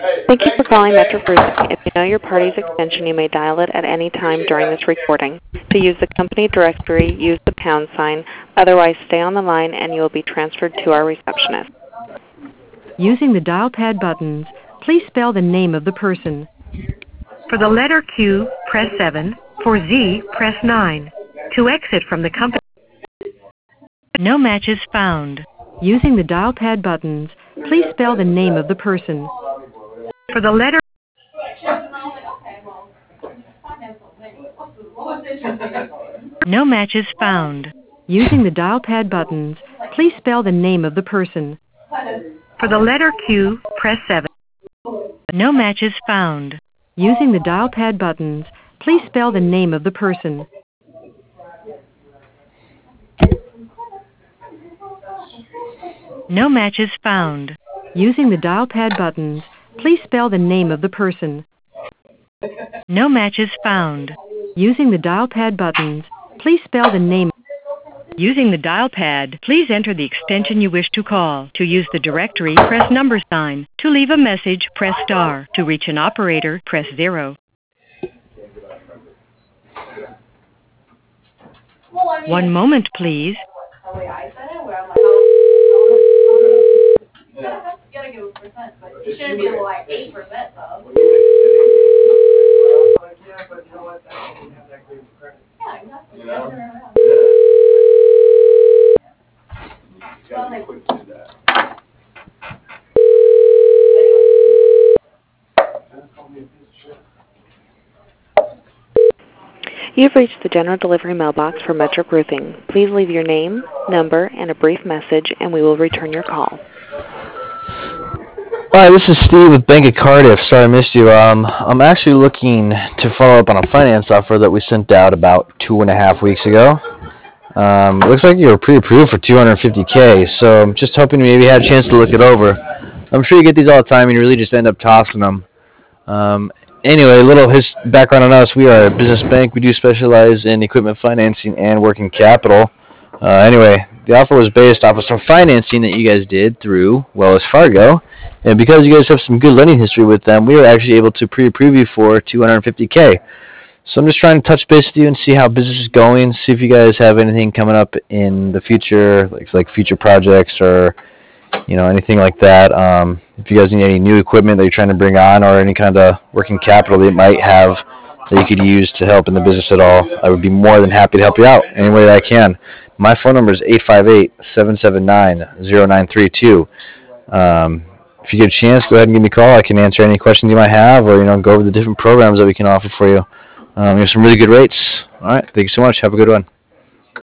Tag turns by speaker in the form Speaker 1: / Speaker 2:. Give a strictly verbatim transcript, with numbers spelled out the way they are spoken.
Speaker 1: Thank you for calling Metro Roofing. If you know your party's extension, you may dial it at any time during this recording. To use the company directory, use the pound sign. Otherwise, stay on the line and you will be transferred to our receptionist.
Speaker 2: Using the dial pad buttons, please spell the name of the person. For the letter Q, press seven. For Z, press nine. To exit from the company, no matches found. Using the dial pad buttons, please spell the name of the person. For the letter no matches found. Using the dial pad buttons, please spell the name of the person. For the letter Q, press seven. No matches found. Using the dial pad buttons, please spell the name of the person. No matches found. Using the dial pad buttons, please spell the name of the person. No matches found. Using the dial pad buttons, please spell the name. Using the dial pad, please enter the extension you wish to call. To use the directory, press number sign. To leave a message, press star. To reach an operator, press zero. One moment, please.
Speaker 1: You've reached the general delivery mailbox for Metro Roofing. Please leave your name, number, and a brief message, and we will return your call.
Speaker 3: Hi, this is Steve with Bank of Cardiff. Sorry I missed you. Um, I'm actually looking to follow up on a finance offer that we sent out about two and a half weeks ago. Um, it looks like you were pre-approved for two hundred fifty K, so I'm just hoping you maybe had a chance to look it over. I'm sure you get these all the time and you really just end up tossing them. Um, anyway, a little his background on us. We are a business bank. We do specialize in equipment financing and working capital. Uh, anyway, the offer was based off of some financing that you guys did through Wells Fargo. And because you guys have some good lending history with them, we were actually able to pre-approve you for two hundred fifty K. So I'm just trying to touch base with you and see how business is going, see if you guys have anything coming up in the future, like like future projects or you know anything like that. Um, if you guys need any new equipment that you're trying to bring on or any kind of working capital that you might have that you could use to help in the business at all, I would be more than happy to help you out any way that I can. My phone number is eight five eight, seven seven nine, zero nine three two. Um, If you get a chance, go ahead and give me a call. I can answer any questions you might have or, you know, go over the different programs that we can offer for you. Um, we have some really good rates. All right. Thank you so much. Have a good one.